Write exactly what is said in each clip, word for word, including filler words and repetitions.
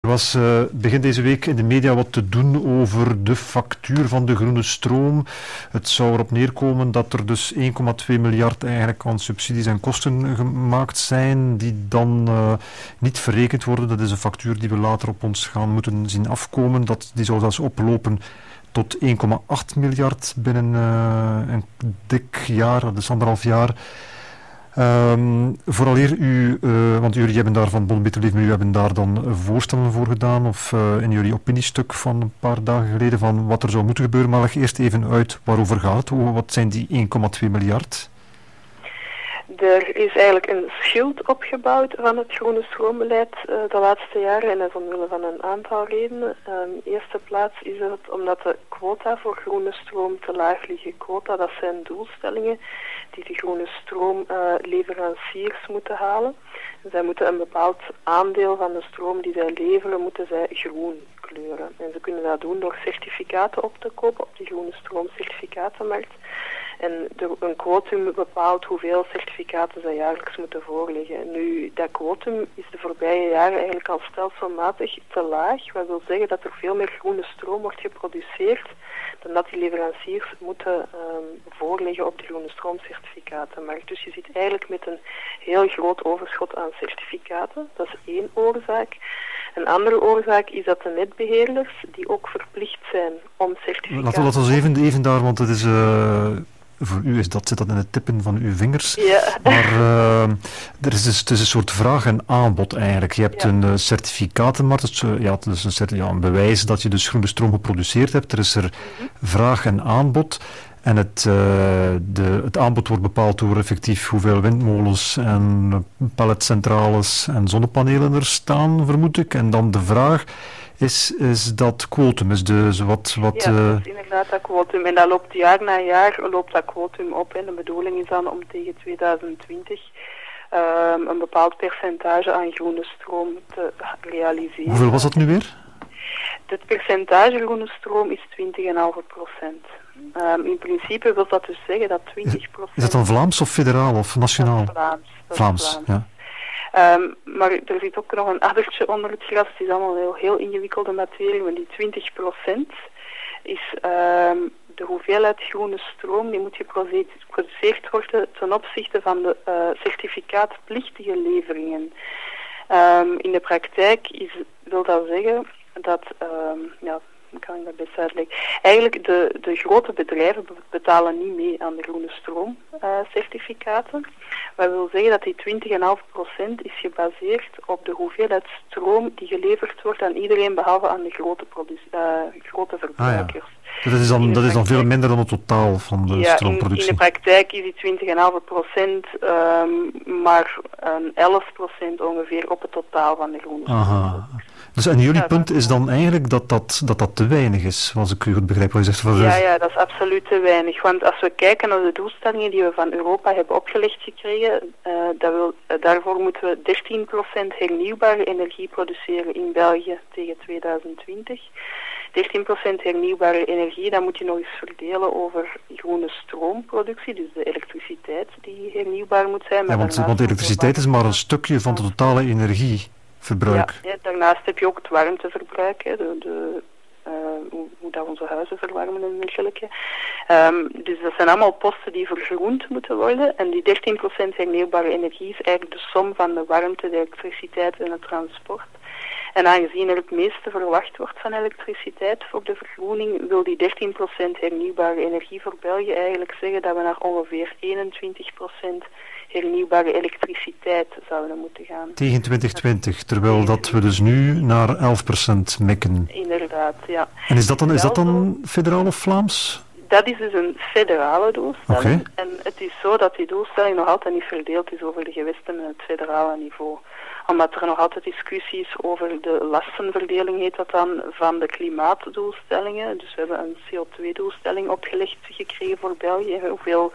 was uh, begin deze week in de media wat te doen over de factuur van de groene stroom. Het zou erop neerkomen dat er dus één komma twee miljard eigenlijk aan subsidies en kosten gemaakt zijn, die dan uh, niet verrekend worden. Dat is een factuur die we later op ons gaan moeten zien afkomen. Dat, die zou zelfs oplopen tot één komma acht miljard binnen uh, een dik jaar, dat is anderhalf jaar. Um, vooraleer u, uh, want jullie hebben daar van Bond Beter Leven, jullie hebben daar dan voorstellen voor gedaan, of uh, in jullie opiniestuk van een paar dagen geleden, van wat er zou moeten gebeuren, maar leg eerst even uit waarover gaat. Wat zijn die één komma twee miljard? Er is eigenlijk een schild opgebouwd van het groene stroombeleid uh, de laatste jaren en dat is omwille van een aantal redenen. Uh, in eerste plaats is het omdat de quota voor groene stroom te laag liggen. Quota, dat zijn doelstellingen die de groene stroomleveranciers uh, moeten halen. Zij moeten een bepaald aandeel van de stroom die zij leveren, moeten zij groen kleuren. En ze kunnen dat doen door certificaten op te kopen op de groene stroomcertifikatenmarkt. En de, een quotum bepaalt hoeveel certificaten zij jaarlijks moeten voorleggen. Nu, dat quotum is de voorbije jaren eigenlijk al stelselmatig te laag. Wat wil zeggen dat er veel meer groene stroom wordt geproduceerd dan dat die leveranciers moeten um, voorleggen op de groene stroomcertifikatenmarkt. Dus je zit eigenlijk met een heel groot overschot aan certificaten. Dat is één oorzaak. Een andere oorzaak is dat de netbeheerders, die ook verplicht zijn om certificaten... Laten we even, even daar, want het is... Uh... Voor u is dat, zit dat in het tippen van uw vingers. Ja. Maar uh, er is dus, het is een soort vraag en aanbod eigenlijk. Je hebt ja. een uh, certificatenmarkt, dus, uh, ja, het is een, certi- ja, een bewijs dat je dus groene stroom geproduceerd hebt. Er is er mm-hmm. vraag en aanbod. En het, uh, de, het aanbod wordt bepaald door effectief hoeveel windmolens en pelletcentrales en zonnepanelen er staan, vermoed ik. En dan de vraag... Is, is dat quotum, is dus wat... wat ja, dat is inderdaad dat quotum. En dat loopt jaar na jaar loopt dat quotum op. En de bedoeling is dan om tegen tweeduizend twintig um, een bepaald percentage aan groene stroom te realiseren. Hoeveel was dat nu weer? Het percentage groene stroom is twintig komma vijf procent. Um, in principe wil dat dus zeggen dat twintig procent... Is dat dan Vlaams of federaal of nationaal? Dat is Vlaams. Dat Vlaams, is Vlaams. ja. Um, maar er zit ook nog een addertje onder het gras. Het is allemaal heel, heel ingewikkelde materie. Maar die twintig procent is um, de hoeveelheid groene stroom die moet geproduceerd worden ten opzichte van de uh, certificaatplichtige leveringen. Um, in de praktijk is, wil dat zeggen dat... Um, ja, hoe kan ik dat best uitleggen? Eigenlijk, de, de grote bedrijven betalen niet mee aan de groene stroomcertificaten. Uh, Wat wil zeggen dat die twintig komma vijf procent is gebaseerd op de hoeveelheid stroom die geleverd wordt aan iedereen behalve aan de grote, produ- uh, grote verbruikers. Ah, ja. Dat is dan, dat is dan veel minder dan het totaal van de ja, stroomproductie. In, in de praktijk is die twintig komma vijf procent, um, maar een elf procent ongeveer op het totaal van de groene stroomproductie. Dus en jullie ja, punt is dan eigenlijk dat dat, dat dat te weinig is, als ik u goed begrijp wat je zegt. Ja, ja, dat is absoluut te weinig. Want als we kijken naar de doelstellingen die we van Europa hebben opgelegd gekregen, uh, dat wil, uh, daarvoor moeten we dertien procent hernieuwbare energie produceren in België tegen tweeduizend twintig. dertien procent hernieuwbare energie, dat moet je nog eens verdelen over groene stroomproductie, dus de elektriciteit die hernieuwbaar moet zijn. Ja, want, want elektriciteit is maar een stukje van de totale energie. Verbruik. Ja, ja, daarnaast heb je ook het warmteverbruik, hè, de, de, uh, hoe, hoe dat onze huizen verwarmen en dergelijke. Um, dus dat zijn allemaal posten die vergroend moeten worden. En die dertien procent hernieuwbare energie is eigenlijk de som van de warmte, de elektriciteit en het transport. En aangezien er het meeste verwacht wordt van elektriciteit voor de vergroening, wil die dertien procent hernieuwbare energie voor België eigenlijk zeggen dat we naar ongeveer eenentwintig procent hernieuwbare elektriciteit zouden moeten gaan. Tegen twintig twintig, terwijl dat we dus nu naar elf procent mikken. Inderdaad, ja. En is dat dan, is dat dan federaal of Vlaams? Dat is dus een federale doelstelling. Okay. En het is zo dat die doelstelling nog altijd niet verdeeld is over de gewesten en het federale niveau. Omdat er nog altijd discussies over de lastenverdeling, heet dat dan, van de klimaatdoelstellingen. Dus we hebben een C O twee doelstelling opgelegd gekregen voor België. Hoeveel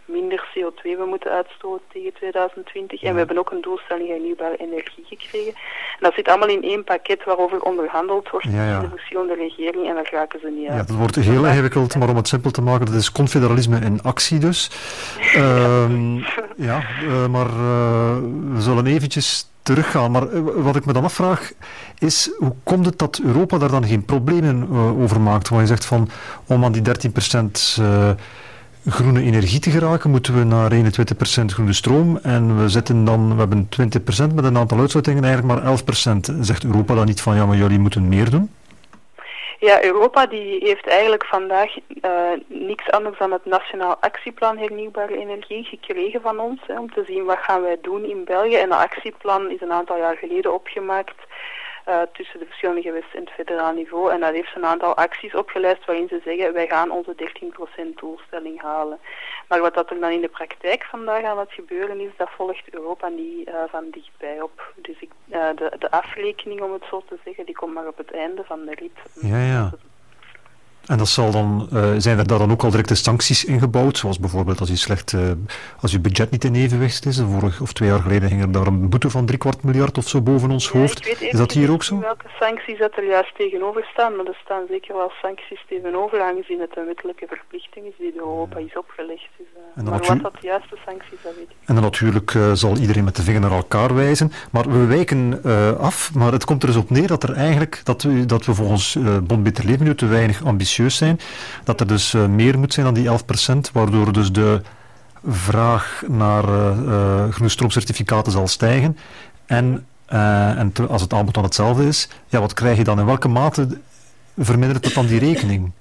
minder C O twee we moeten uitstoten tegen tweeduizend twintig. En we hebben ook een doelstelling hernieuwbare energie gekregen. En dat zit allemaal in één pakket waarover onderhandeld wordt ja, ja. in de verschillende regeringen en daar raken ze niet uit. Ja, dat wordt heel ingewikkeld, maar om het simpel te maken, dat is confederalisme in actie dus. Um, ja, uh, maar uh, we zullen eventjes teruggaan. Maar uh, wat ik me dan afvraag is, hoe komt het dat Europa daar dan geen problemen uh, over maakt? Want je zegt van, om aan die dertien procent uh, groene energie te geraken, moeten we naar eenentwintig procent groene stroom. En we zitten dan, we hebben twintig procent met een aantal uitsluitingen, eigenlijk maar elf procent. Zegt Europa dan niet van, ja, maar jullie moeten meer doen? Ja, Europa die heeft eigenlijk vandaag uh, niks anders dan het Nationaal Actieplan Hernieuwbare Energie gekregen van ons, hè, om te zien wat gaan wij doen in België. En dat actieplan is een aantal jaar geleden opgemaakt uh, tussen de verschillende gewesten en het federaal niveau. En dat heeft een aantal acties opgelijst waarin ze zeggen, wij gaan onze dertien procent doelstelling halen. Maar wat dat er dan in de praktijk vandaag aan het gebeuren is, dat volgt Europa niet uh, van dichtbij op. Dus ik, uh, de, de afrekening, om het zo te zeggen, die komt maar op het einde van de rit. Ja, ja. En dat zal dan, uh, zijn er daar dan ook al directe sancties ingebouwd, zoals bijvoorbeeld als je slecht, uh, als je budget niet in evenwicht is. Vorig of twee jaar geleden ging er daar een boete van driekwart miljard of zo boven ons ja, hoofd. Is dat hier ook zo? Welke sancties dat er juist tegenover staan, maar er staan zeker wel sancties tegenover, aangezien het een wettelijke verplichting is die door Europa is opgelegd. Dus, uh, maar wat dat de juiste sancties, dat weet ik. En dan natuurlijk uh, zal iedereen met de vinger naar elkaar wijzen, maar we wijken uh, af, maar het komt er dus op neer dat er eigenlijk, dat we, dat we volgens uh, Bond Beter Leven nu te weinig ambitieus zijn, dat er dus uh, meer moet zijn dan die elf procent, waardoor dus de vraag naar uh, uh, groene stroomcertificaten zal stijgen. En, uh, en te, als het aanbod dan hetzelfde is, ja, wat krijg je dan? In welke mate vermindert het dan die rekening?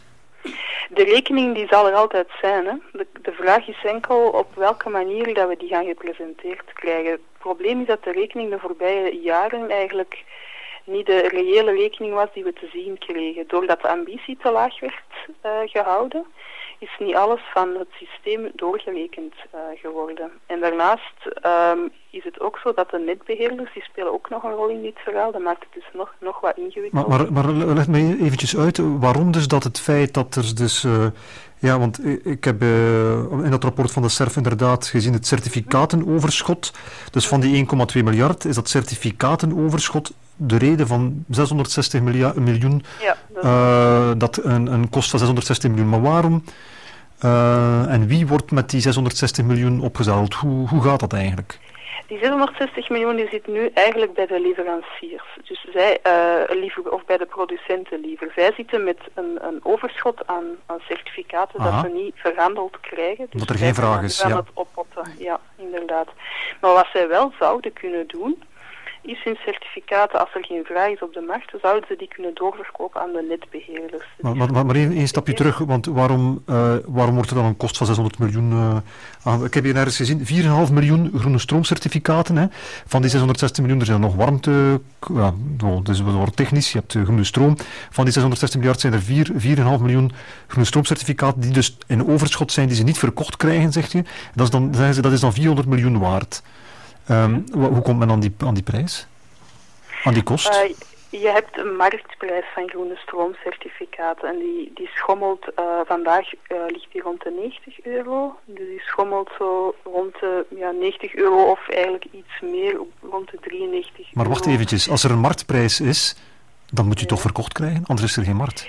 De rekening die zal er altijd zijn. Hè? De, de vraag is enkel op welke manier dat we die gaan gepresenteerd krijgen. Het probleem is dat de rekening de voorbije jaren eigenlijk niet de reële rekening was die we te zien kregen. Doordat de ambitie te laag werd uh, gehouden, is niet alles van het systeem doorgerekend uh, geworden. En daarnaast um, is het ook zo dat de netbeheerders, die spelen ook nog een rol in dit verhaal. Dat maakt het dus nog, nog wat ingewikkeld. Maar, maar, maar leg me eventjes uit, waarom dus dat het feit dat er dus... Uh, ja, want ik heb uh, in dat rapport van de C E R F inderdaad gezien het certificatenoverschot. Dus van die één komma twee miljard is dat certificatenoverschot de reden van zeshonderdzestig miljoen, ja, dat, uh, dat een, een kost van zeshonderdzestig miljoen. Maar waarom uh, en wie wordt met die zeshonderdzestig miljoen opgezadeld? Hoe, hoe gaat dat eigenlijk? Die zeshonderdzestig miljoen die zit nu eigenlijk bij de leveranciers. Dus zij, uh, liever, of bij de producenten liever. Zij zitten met een, een overschot aan, aan certificaten Aha. dat ze niet verhandeld krijgen. Dus dat er geen vraag is. Ze gaan ja. het oppotten, ja, inderdaad. Maar wat zij wel zouden kunnen doen, is hun certificaten, als er geen vraag is op de markt, zouden ze die kunnen doorverkopen aan de netbeheerders. Maar, maar, maar, maar even een stapje terug, want waarom, uh, waarom wordt er dan een kost van zeshonderd miljoen uh, aan? Ik heb hier ergens gezien, vier komma vijf miljoen groene stroomcertificaten. Hè. Van die zeshonderdzestig miljoen, er zijn nog warmte, ja, het is wel technisch, je hebt uh, groene stroom. Van die zeshonderdzestig miljard zijn er vier komma vijf miljoen groene stroomcertificaten die dus in overschot zijn, die ze niet verkocht krijgen, zegt je. Dat is dan, zeggen ze, dat is dan vierhonderd miljoen waard. Um, hoe komt men aan die, aan die prijs? Aan die kost? Uh, je hebt een marktprijs van groene stroomcertificaten en die, die schommelt, uh, vandaag uh, ligt die rond de negentig euro. Dus die schommelt zo rond de ja, negentig euro of eigenlijk iets meer, rond de drieënnegentig euro. Maar wacht eventjes, als er een marktprijs is, dan moet je ja. toch verkocht krijgen, anders is er geen markt.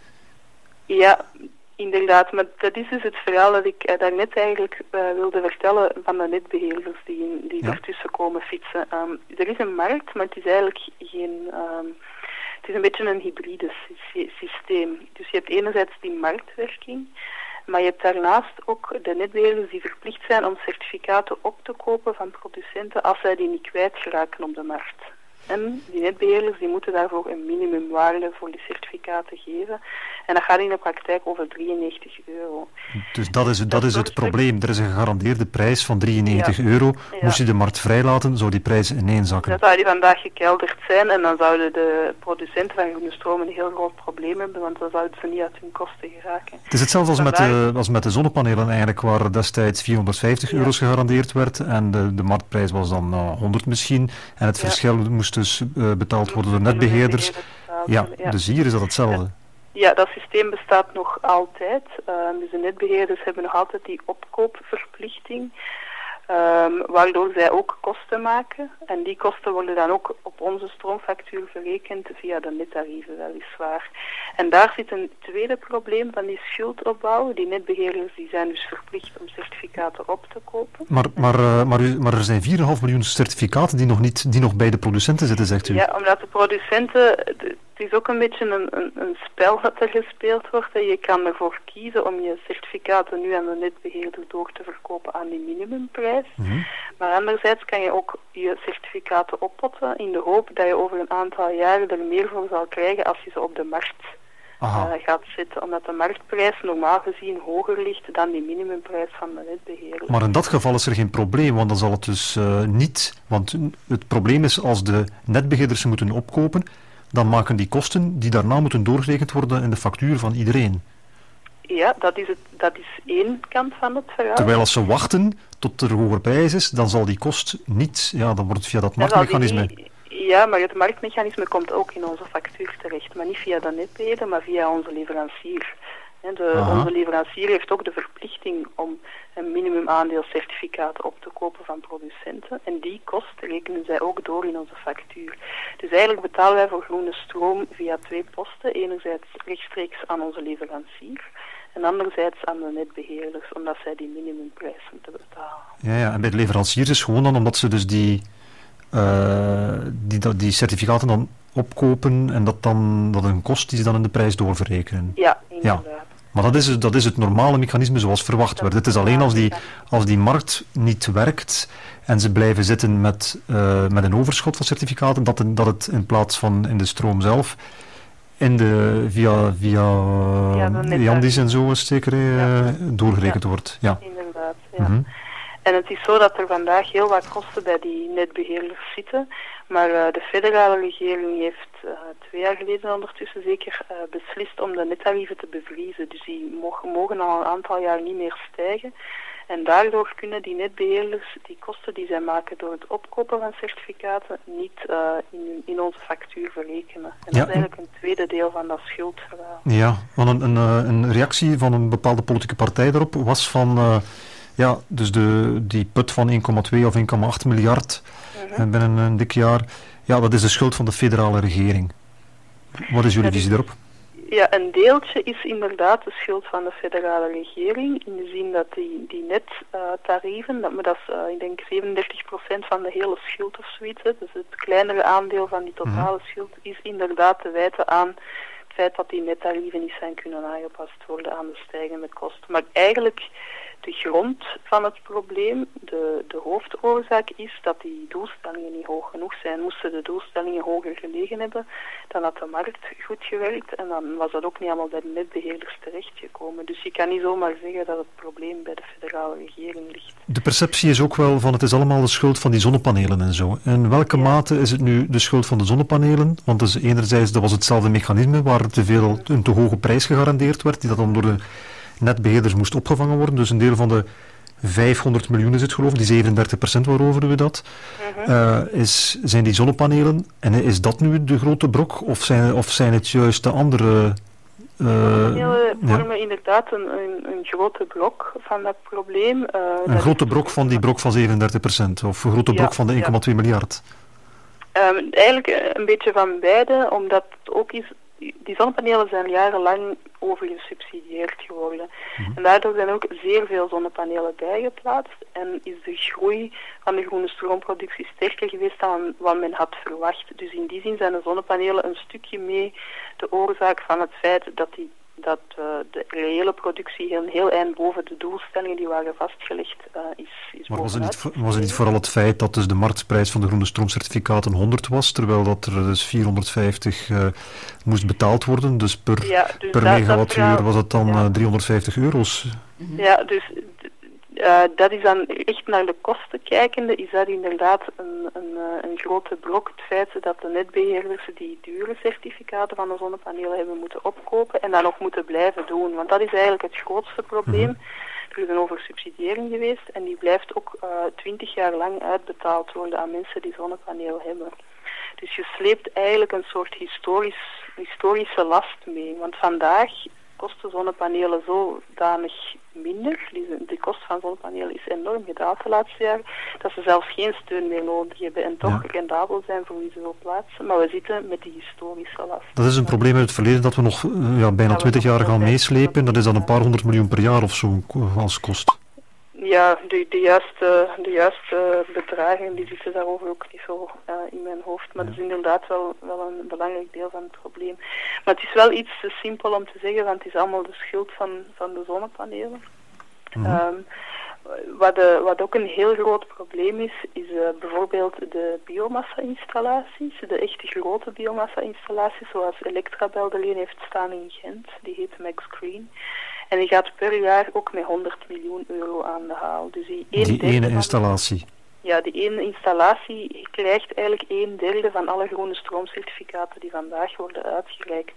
Ja, inderdaad, maar dat is dus het verhaal dat ik uh, daarnet eigenlijk uh, wilde vertellen van de netbeheerders die, die ja. ertussen komen fietsen. Um, er is een markt, maar het is eigenlijk geen... Um, het is een beetje een hybride sy- systeem. Dus je hebt enerzijds die marktwerking, maar je hebt daarnaast ook de netbeheerders die verplicht zijn om certificaten op te kopen van producenten als zij die niet kwijtraken op de markt. En die netbeheerders die moeten daarvoor een minimumwaarde voor die certificaten geven. En dat gaat in de praktijk over drieënnegentig euro. Dus dat is, dat dat is het probleem. Er is een gegarandeerde prijs van drieënnegentig ja. euro. Ja. Moest je de markt vrijlaten, zou die prijs ineenzakken. Dat zou die vandaag gekelderd zijn en dan zouden de producenten van groene stroom een heel groot probleem hebben, want dan zouden ze niet uit hun kosten geraken. Het is hetzelfde als met, de, als met de zonnepanelen eigenlijk, waar destijds vierhonderdvijftig ja. euro's gegarandeerd werd en de, de marktprijs was dan uh, honderd misschien. En het ja. verschil moest dus uh, betaald worden door netbeheerders. Ja, ja, dus hier is dat hetzelfde. Ja, dat systeem bestaat nog altijd. Uh, dus de netbeheerders hebben nog altijd die opkoopverplichting. Um, waardoor zij ook kosten maken. En die kosten worden dan ook op onze stroomfactuur verrekend via de nettarieven weliswaar. En daar zit een tweede probleem van die schuldopbouw. Die netbeheerders die zijn dus verplicht om certificaten op te kopen. Maar, maar, uh, maar, u, maar er zijn vier komma vijf miljoen certificaten die nog, niet, die nog bij de producenten zitten, zegt u? Ja, omdat de producenten... De, Het is ook een beetje een, een, een spel dat er gespeeld wordt. Je kan ervoor kiezen om je certificaten nu aan de netbeheerder door te verkopen aan die minimumprijs. Mm-hmm. Maar anderzijds kan je ook je certificaten oppotten in de hoop dat je over een aantal jaren er meer voor zal krijgen als je ze op de markt uh, gaat zetten. Omdat de marktprijs normaal gezien hoger ligt dan die minimumprijs van de netbeheerder. Maar in dat geval is er geen probleem, want dan zal het dus uh, niet... Want het probleem is als de netbeheerders ze moeten opkopen, dan maken die kosten die daarna moeten doorgerekend worden in de factuur van iedereen. Ja, dat is, het, dat is één kant van het verhaal. Terwijl als ze wachten tot er hoger prijs is, dan zal die kost niet... Ja, dan wordt het via dat marktmechanisme... Niet, ja, maar het marktmechanisme komt ook in onze factuur terecht. Maar niet via de netbeheerder, maar via onze leverancier. De, onze leverancier heeft ook de verplichting om een minimumaandeel certificaten op te kopen van producenten. En die kost rekenen zij ook door in onze factuur. Dus eigenlijk betalen wij voor groene stroom via twee posten. Enerzijds rechtstreeks aan onze leverancier en anderzijds aan de netbeheerders, omdat zij die minimumprijs moeten betalen. Ja, ja, en bij de leveranciers is gewoon dan omdat ze dus die, uh, die, die certificaten dan opkopen en dat dan dat een kost die ze dan in de prijs doorverrekenen. Ja, inderdaad. Ja. Maar dat is, dat is het normale mechanisme zoals verwacht werd. Het is alleen als die, als die markt niet werkt en ze blijven zitten met, uh, met een overschot van certificaten, dat, dat het in plaats van in de stroom zelf, in de, via, via ja, Jandis en zo zeker uh, ja. doorgerekend ja. wordt. Ja, inderdaad. Ja. Mm-hmm. En het is zo dat er vandaag heel wat kosten bij die netbeheerders zitten. Maar uh, de federale regering heeft uh, twee jaar geleden ondertussen zeker uh, beslist om de nettarieven te bevriezen. Dus die mogen, mogen al een aantal jaar niet meer stijgen. En daardoor kunnen die netbeheerders die kosten die zij maken door het opkopen van certificaten niet uh, in, in onze factuur verrekenen. En dat ja. is eigenlijk een tweede deel van dat schuldverhaal. Ja, want een, een, een reactie van een bepaalde politieke partij daarop was van... Uh, Ja, dus de, die put van één komma twee of één komma acht miljard uh-huh. binnen een dik jaar, ja, dat is de schuld van de federale regering. Wat is jullie visie daarop? Ja, een deeltje is inderdaad de schuld van de federale regering, in de zin dat die, die nettarieven, uh, dat, dat is, uh, ik denk zevenendertig procent van de hele schuld of zoiets, dus het kleinere aandeel van die totale uh-huh. schuld is inderdaad te wijten aan het feit dat die nettarieven niet zijn kunnen aangepast worden aan de stijgende kosten. Maar eigenlijk... De grond van het probleem, de, de hoofdoorzaak is dat die doelstellingen niet hoog genoeg zijn. Moesten de doelstellingen hoger gelegen hebben, dan had de markt goed gewerkt en dan was dat ook niet allemaal bij de netbeheerders terechtgekomen. Dus je kan niet zomaar zeggen dat het probleem bij de federale regering ligt. De perceptie is ook wel van het is allemaal de schuld van die zonnepanelen en zo. In welke ja. mate is het nu de schuld van de zonnepanelen? Want dus enerzijds dat was hetzelfde mechanisme waar te veel, een te hoge prijs gegarandeerd werd, die dat dan door de netbeheerders moest opgevangen worden. Dus een deel van de vijfhonderd miljoen is het geloof, die zevenendertig procent waarover we dat, uh-huh. uh, is, zijn die zonnepanelen. En is dat nu de grote brok? Of zijn, of zijn het juist de andere... Uh, zonnepanelen vormen ja. inderdaad een, een, een grote brok van dat probleem. Uh, een dat grote brok van die brok van zevenendertig procent? Of een grote ja, brok van de één komma twee ja. miljard? Um, eigenlijk een beetje van beide, omdat het ook is... Die zonnepanelen zijn jarenlang overgesubsidieerd geworden. Mm-hmm. En daardoor zijn ook zeer veel zonnepanelen bijgeplaatst en is de groei van de groene stroomproductie sterker geweest dan wat men had verwacht. Dus in die zin zijn de zonnepanelen een stukje mee de oorzaak van het feit dat die dat uh, de reële productie een heel eind boven de doelstellingen die waren vastgelegd uh, is, is Maar was het, niet, was het niet vooral het feit dat dus de marktprijs van de groene stroomcertificaten honderd was, terwijl dat er dus vierhonderdvijftig uh, moest betaald worden, dus per, ja, dus per dat, megawattuur dat was het dan ja. uh, driehonderdvijftig euro's? Ja, dus uh, dat is dan echt naar de kosten kijkende, is dat inderdaad een, een, een grote blok, het feit dat de netbeheerders die dure certificaten van de zonnepanelen hebben moeten opkopen en dan nog moeten blijven doen, want dat is eigenlijk het grootste probleem. Mm-hmm. Er is een oversubsidiëring geweest en die blijft ook twintig uh, jaar lang uitbetaald worden aan mensen die zonnepanelen hebben. Dus je sleept eigenlijk een soort historisch, historische last mee. Want vandaag kosten zonnepanelen zodanig minder. De, de kost van zonnepanelen is enorm gedaald de laatste jaren, dat ze zelfs geen steun meer nodig hebben en toch ja. rendabel zijn voor wie ze wil plaatsen. Maar we zitten met die historische last. Dat is een probleem uit het verleden dat we nog ja, bijna twintig jaar gaan meeslepen. Dat is dan een paar honderd miljoen per jaar of zo als kost. Ja, de, de, juiste, de juiste bedragen die zitten daarover ook niet zo uh, in mijn hoofd. Maar ja. dat is inderdaad wel, wel een belangrijk deel van het probleem. Maar het is wel iets te simpel om te zeggen, want het is allemaal de schuld van, van de zonnepanelen. Mm-hmm. Um, wat, de, wat ook een heel groot probleem is, is uh, bijvoorbeeld de biomassa-installaties. De echte grote biomassa-installaties, zoals Electrabel er een heeft staan in Gent. Die heet Max Green. En die gaat per jaar ook met honderd miljoen euro aan de haal. Dus die, die ene installatie? De, ja, die ene installatie krijgt eigenlijk een derde van alle groene stroomcertificaten die vandaag worden uitgereikt.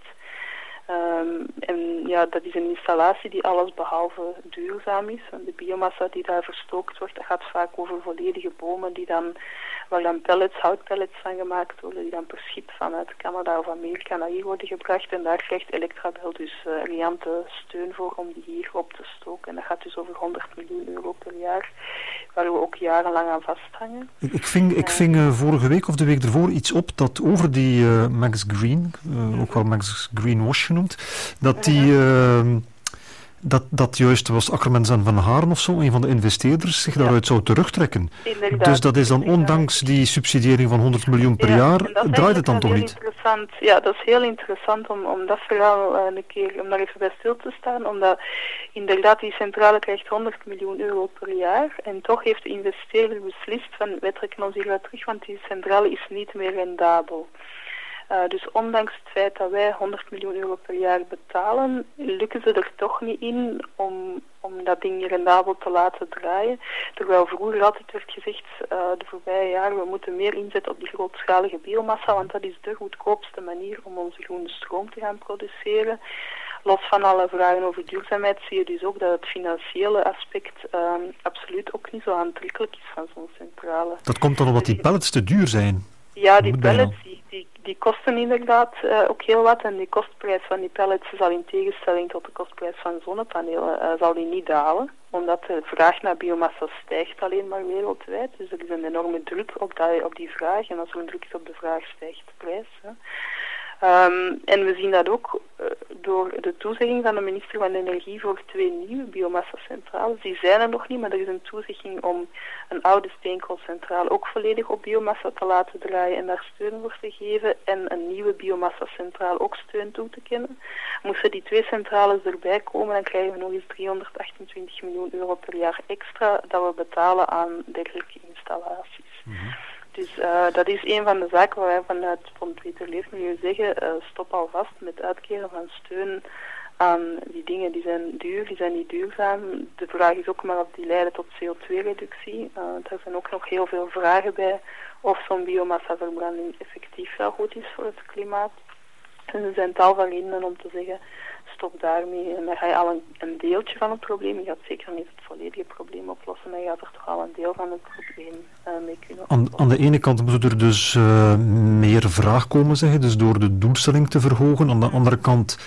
Um, en ja, dat is een installatie die alles behalve duurzaam is. En de biomassa die daar verstookt wordt, dat gaat vaak over volledige bomen die dan, waar dan pellets, houtpellets van gemaakt worden, die dan per schip vanuit Canada of Amerika naar hier worden gebracht. En daar krijgt Electrabel dus uh, riante steun voor om die hier op te stoken. En dat gaat dus over honderd miljoen euro per jaar, waar we ook jarenlang aan vasthangen. Ik, ik ving, ik ving uh, vorige week of de week ervoor iets op dat over die uh, Max Green, uh, mm-hmm. ook wel Max Greenwash genoemd, dat die... Uh, Dat, dat juist was Akkermans en Van Haren of zo, een van de investeerders, zich daaruit ja. zou terugtrekken. Inderdaad. Dus dat is dan ondanks die subsidiëring van honderd miljoen per ja, jaar, draait het dan toch niet? Interessant. Ja, dat is heel interessant om, om dat verhaal uh, een keer, om daar even bij stil te staan, omdat inderdaad die centrale krijgt honderd miljoen euro per jaar en toch heeft de investeerder beslist van wij trekken ons hieruit terug, want die centrale is niet meer rendabel. Uh, dus ondanks het feit dat wij honderd miljoen euro per jaar betalen, lukken ze er toch niet in om, om dat ding rendabel te laten draaien. Terwijl vroeger altijd werd gezegd, uh, de voorbije jaren, we moeten meer inzetten op die grootschalige biomassa, want dat is de goedkoopste manier om onze groene stroom te gaan produceren. Los van alle vragen over duurzaamheid zie je dus ook dat het financiële aspect uh, absoluut ook niet zo aantrekkelijk is van zo'n centrale. Dat komt dan omdat die pellets te duur zijn? Ja, die pellets die, die, die kosten inderdaad uh, ook heel wat en die kostprijs van die pellets zal in tegenstelling tot de kostprijs van zonnepanelen uh, zal die niet dalen, omdat de vraag naar biomassa stijgt alleen maar wereldwijd. Dus er is een enorme druk op, die, op die vraag en als er een druk is op de vraag stijgt de prijs. Hè. Um, en we zien dat ook uh, door de toezegging van de minister van Energie voor twee nieuwe biomassa-centrales. Die zijn er nog niet, maar er is een toezegging om een oude steenkoolcentrale ook volledig op biomassa te laten draaien en daar steun voor te geven en een nieuwe biomassa-centrale ook steun toe te kennen. Moesten die twee centrales erbij komen, dan krijgen we nog eens driehonderdachtentwintig miljoen euro per jaar extra dat we betalen aan dergelijke installaties. Mm-hmm. Dus uh, dat is een van de zaken waar wij vanuit Fonds Beter Leefmilieu zeggen, uh, stop alvast met uitkeren van steun aan die dingen. Die zijn duur, die zijn niet duurzaam. De vraag is ook maar of die leiden tot C O twee reductie. Uh, daar zijn ook nog heel veel vragen bij of zo'n biomassa-verbranding effectief wel goed is voor het klimaat. En er zijn tal van redenen om te zeggen, stop daarmee. En dan ga je al een, een deeltje van het probleem. Je gaat zeker niet het volledige probleem oplossen, maar je gaat er toch al een deel van het probleem uh, mee kunnen oplossen. Aan, aan de ene kant moet er dus uh, meer vraag komen, zeggen, dus door de doelstelling te verhogen. Aan de andere kant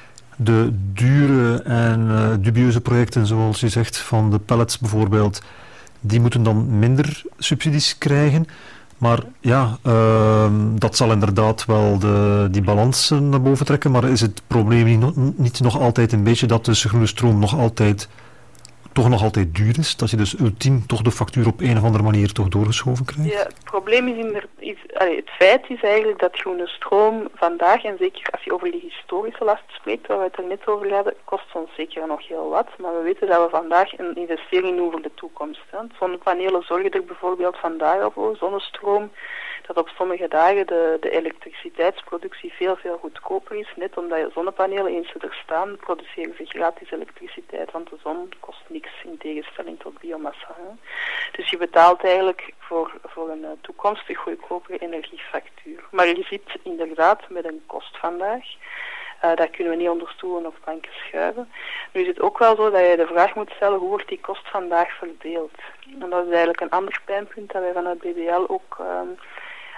de dure en uh, dubieuze projecten, zoals je zegt, van de pellets bijvoorbeeld, die moeten dan minder subsidies krijgen. Maar ja, uh, dat zal inderdaad wel de, die balans naar boven trekken. Maar is het probleem niet, niet nog altijd een beetje dat de groene stroom nog altijd, toch nog altijd duur is? Dat je dus ultiem toch de factuur op een of andere manier toch doorgeschoven krijgt? Ja, het probleem is, in de, is allee, het feit is eigenlijk dat groene stroom vandaag, en zeker als je over die historische last spreekt, waar we het er net over hadden, kost ons zeker nog heel wat. Maar we weten dat we vandaag een investering doen voor de toekomst. Hè. Zonnepanelen zorgen er bijvoorbeeld vandaag al voor, zonnestroom, dat op sommige dagen de, de elektriciteitsproductie veel, veel goedkoper is. Net omdat je zonnepanelen, eens ze er staan, produceren ze gratis elektriciteit, want de zon kost niks in tegenstelling tot biomassa. Hè. Dus je betaalt eigenlijk voor, voor een uh, toekomstig goedkopere energiefactuur. Maar je zit inderdaad met een kost vandaag. Uh, daar kunnen we niet onder stoelen of banken schuiven. Nu is het ook wel zo dat je de vraag moet stellen, hoe wordt die kost vandaag verdeeld? En dat is eigenlijk een ander pijnpunt dat wij vanuit B B L ook um,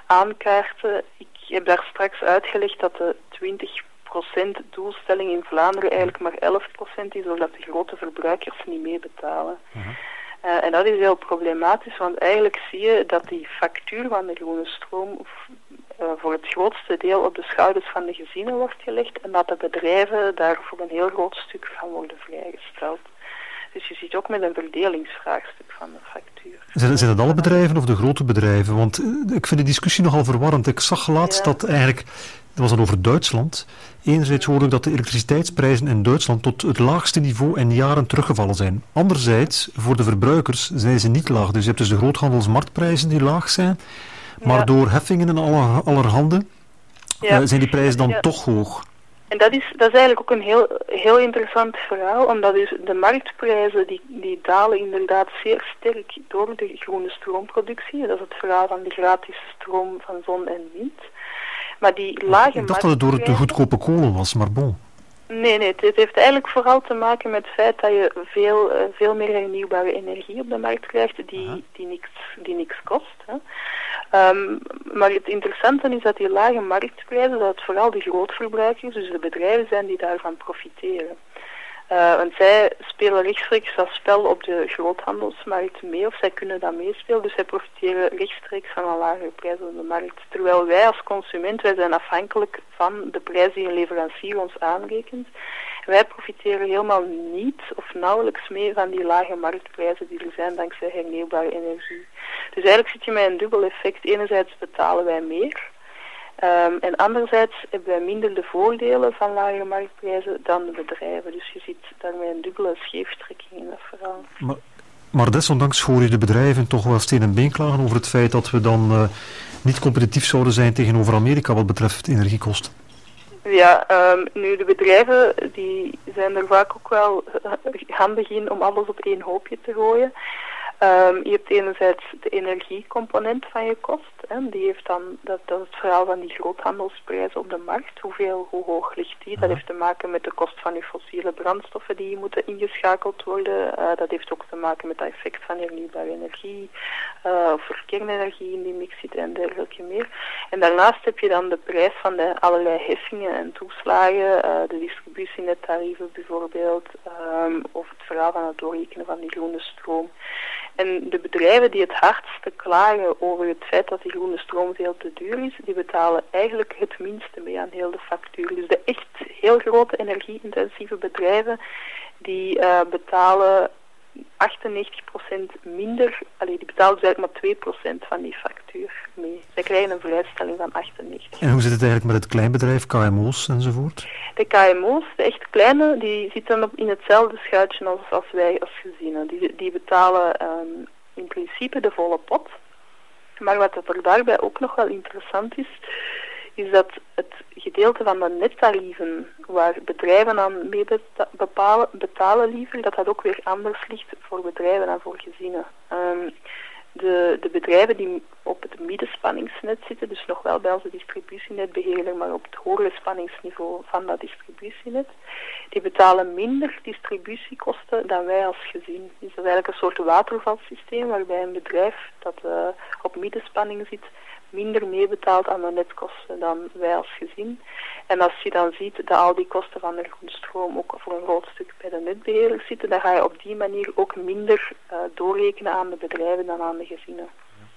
aankaarten. Ik heb daar straks uitgelegd dat de twintig procent doelstelling in Vlaanderen eigenlijk maar elf procent is, doordat de grote verbruikers niet meebetalen. Uh-huh. Uh, en dat is heel problematisch, want eigenlijk zie je dat die factuur van de groene stroom uh, voor het grootste deel op de schouders van de gezinnen wordt gelegd en dat de bedrijven daar voor een heel groot stuk van worden vrijgesteld. Dus je ziet ook met een verdelingsvraagstuk van de factuur. Zijn, zijn het alle bedrijven of de grote bedrijven? Want uh, ik vind de discussie nogal verwarrend. Ik zag laatst ja. dat eigenlijk, dat was dan over Duitsland. Enerzijds hoorde ik dat de elektriciteitsprijzen in Duitsland tot het laagste niveau in jaren teruggevallen zijn. Anderzijds, voor de verbruikers zijn ze niet laag. Dus je hebt dus de groothandelsmarktprijzen die laag zijn, maar ja. door heffingen en aller, allerhande ja. uh, zijn die prijzen dan ja. toch hoog. En dat is, dat is eigenlijk ook een heel, heel interessant verhaal, omdat dus de marktprijzen die, die dalen inderdaad zeer sterk door de groene stroomproductie. Dat is het verhaal van de gratis stroom van zon en wind. Maar die lage Ik dacht dat het door de goedkope kolen was, maar bon. Nee, nee, het heeft eigenlijk vooral te maken met het feit dat je veel, uh, veel meer hernieuwbare energie op de markt krijgt die, uh-huh. die, niks, die niks kost. Hè. Um, maar het interessante is dat die lage marktprijzen, dat het vooral de grootverbruikers, dus de bedrijven zijn die daarvan profiteren. Uh, want zij spelen rechtstreeks dat spel op de groothandelsmarkt mee, of zij kunnen dat meespelen, dus zij profiteren rechtstreeks van een lagere prijs op de markt. Terwijl wij als consument, wij zijn afhankelijk van de prijs die een leverancier ons aanrekent. Wij profiteren helemaal niet of nauwelijks mee van die lage marktprijzen die er zijn dankzij hernieuwbare energie. Dus eigenlijk zit je met een dubbel effect. Enerzijds betalen wij meer. Um, en anderzijds hebben wij minder de voordelen van lagere marktprijzen dan de bedrijven. Dus je ziet daarmee een dubbele scheeftrekking in dat verhaal. Maar, maar desondanks hoor je de bedrijven toch wel steen en been klagen over het feit dat we dan uh, niet competitief zouden zijn tegenover Amerika wat betreft energiekosten. Ja, um, nu de bedrijven die zijn er vaak ook wel uh, handig in om alles op één hoopje te gooien. Um, je hebt enerzijds de energiecomponent van je kost. Hè, die heeft dan, dat, dat is het verhaal van die groothandelsprijzen op de markt. Hoeveel, hoe hoog ligt die? Dat heeft te maken met de kost van je fossiele brandstoffen die moeten ingeschakeld worden. Uh, dat heeft ook te maken met het effect van hernieuwbare energie, uh, of er kernenergie in die mix zit en dergelijke meer. En daarnaast heb je dan de prijs van de allerlei heffingen en toeslagen, uh, de distributienettarieven bijvoorbeeld, um, of het verhaal van het doorrekenen van die groene stroom. En de bedrijven die het hardste klagen over het feit dat die groene stroom veel te duur is, die betalen eigenlijk het minste mee aan heel de factuur. Dus de echt heel grote energie-intensieve bedrijven, die uh, betalen achtennegentig procent minder, allee, die betalen dus eigenlijk maar twee procent van die factuur mee. Zij krijgen een vrijstelling van achtennegentig procent. En hoe zit het eigenlijk met het kleinbedrijf, K M O's enzovoort? De K M O's, de echt kleine, die zitten op in hetzelfde schuitje als, als wij als gezinnen. Die, die betalen um, in principe de volle pot. Maar wat er daarbij ook nog wel interessant is, is dat het gedeelte van de nettarieven waar bedrijven aan mee bepalen, betalen liever, dat dat ook weer anders ligt voor bedrijven dan voor gezinnen. Um, de, de bedrijven die op het middenspanningsnet zitten, dus nog wel bij onze distributienetbeheerder, maar op het hogere spanningsniveau van dat distributienet, die betalen minder distributiekosten dan wij als gezin. Dus dat is eigenlijk een soort watervalsysteem waarbij een bedrijf dat uh, op middenspanning zit minder meebetaalt aan de netkosten dan wij als gezin. En als je dan ziet dat al die kosten van de groenstroom ook voor een groot stuk bij de netbeheerders zitten, dan ga je op die manier ook minder uh, doorrekenen aan de bedrijven dan aan de gezinnen.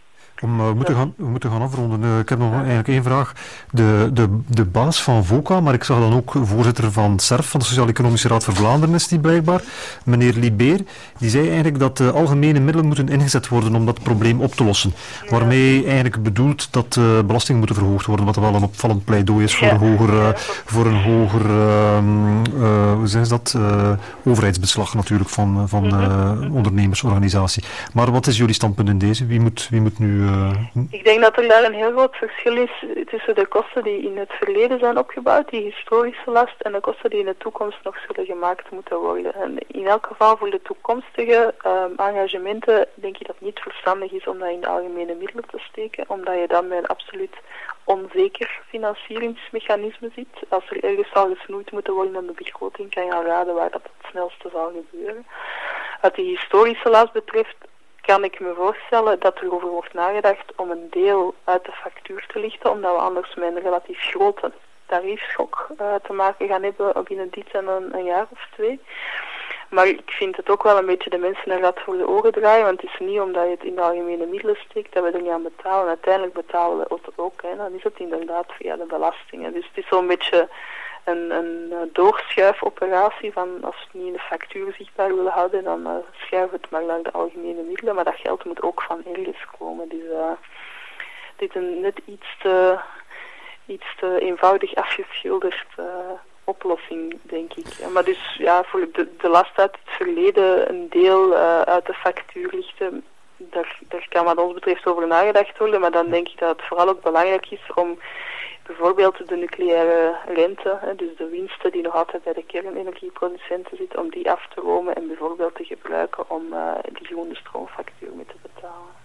Om, uh, we, moeten gaan, we moeten gaan afronden. Uh, ik heb nog eigenlijk één vraag. De, de, de baas van VOCA, maar ik zag dan ook voorzitter van S E R F, van de Sociaal-Economische Raad voor Vlaanderen is die blijkbaar, meneer Libeer, die zei eigenlijk dat de algemene middelen moeten ingezet worden om dat probleem op te lossen. Ja. Waarmee eigenlijk bedoelt dat uh, belastingen moeten verhoogd worden, wat wel een opvallend pleidooi is voor ja. een hoger, uh, voor een hoger uh, uh, hoe zeggen ze dat, uh, overheidsbeslag natuurlijk van, van de uh, ondernemersorganisatie. Maar wat is jullie standpunt in deze? Wie moet, wie moet nu Uh, Ik denk dat er daar een heel groot verschil is tussen de kosten die in het verleden zijn opgebouwd, die historische last, en de kosten die in de toekomst nog zullen gemaakt moeten worden. En in elk geval voor de toekomstige um, engagementen denk ik dat het niet verstandig is om dat in de algemene middelen te steken, omdat je dan met een absoluut onzeker financieringsmechanisme zit. Als er ergens zal gesnoeid moeten worden aan de begroting, kan je al raden waar dat het snelste zal gebeuren. Wat die historische last betreft, kan ik me voorstellen dat er over wordt nagedacht om een deel uit de factuur te lichten, omdat we anders met een relatief grote tariefschok uh, te maken gaan hebben binnen dit en een, een jaar of twee. Maar ik vind het ook wel een beetje de mensen een rat voor de oren draaien, want het is niet omdat je het in de algemene middelen steekt dat we er niet aan betalen. Uiteindelijk betalen we het ook, hè. Dan is het inderdaad via de belastingen. Dus het is zo'n beetje een, een doorschuifoperatie van als we het niet in de factuur zichtbaar willen houden, dan uh, schuiven we het maar naar de algemene middelen. Maar dat geld moet ook van ergens komen. Dus uh, dit is een net iets te, iets te eenvoudig afgeschilderd uh, oplossing, denk ik. Maar dus ja, voor de, de last uit het verleden een deel uh, uit de factuur lichten, daar, daar kan wat ons betreft over nagedacht worden, maar dan denk ik dat het vooral ook belangrijk is om bijvoorbeeld de nucleaire rente, hè, dus de winsten die nog altijd bij de kernenergieproducenten zitten, om die af te romen en bijvoorbeeld te gebruiken om uh, die groene stroomfactuur mee te betalen.